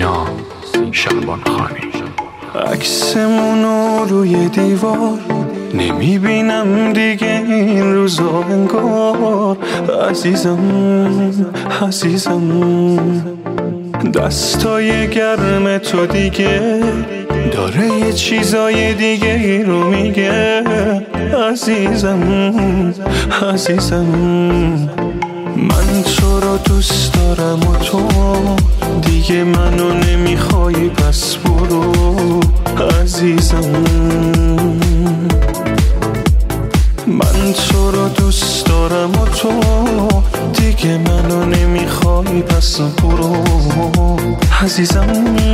سینا شعبانخانی. عکسمونو روی دیوار نمیبینم دیگه این روزا انگار. عزیزم دستای گرم تو دیگه داره یه چیزای دیگه ای رو میگه. عزیزم من تو رو دوست دارم و تو دیگه منو نمیخوای پس برو. عزیزم من تو رو دوست دارم و تو دیگه منو نمیخوای پس برو. عزیزم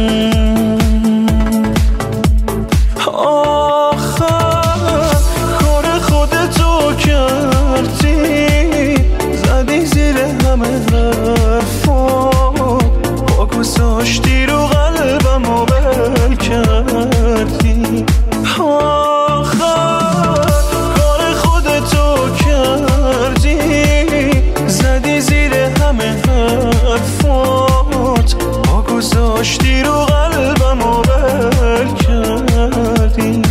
آخر کار خودتو کردی، زدی زیر همه حرفا، پا گذاشتی رو قلبم و بل کردی. آخر کار خودتو کردی، زدی زیر همه حرفات، پا گذاشتی رو قلبم و بل کردی.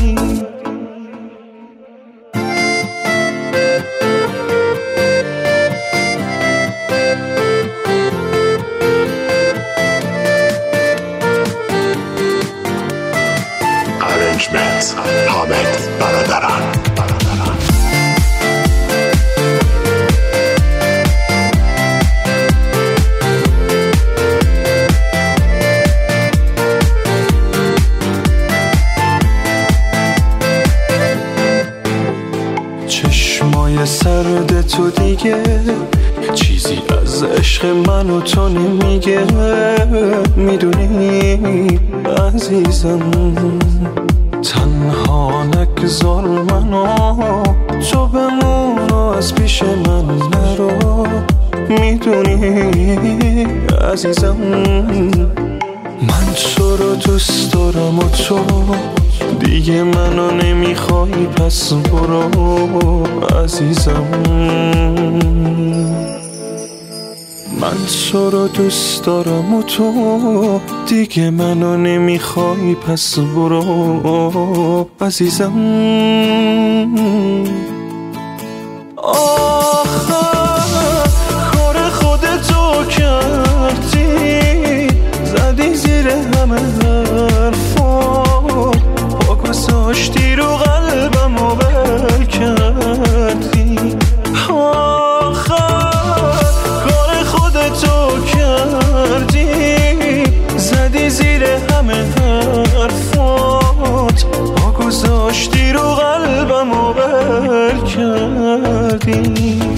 Arrangements حامد برادران. چشمای سرد تو دیگه چیزی از عشق من و تو نمیگه. میدونی عزیزم تنها نگذار منو، تو بمون از پیش من نرو. میدونی عزیزم من تو رو دوست دارم و تو دیگه منو نمیخوای پس برو. عزیزم من تو رو دوست دارم و تو دیگه منو نمیخوای پس برو. عزیزم آخر کار خودتو کردی، زدی زیر همه حرفا، پا گذاشتی رو قلبم و بل کردی. آخر کار خودتو کردی، زدی زیر همه حرفات، پا گذاشتی رو قلبم و بل کردی.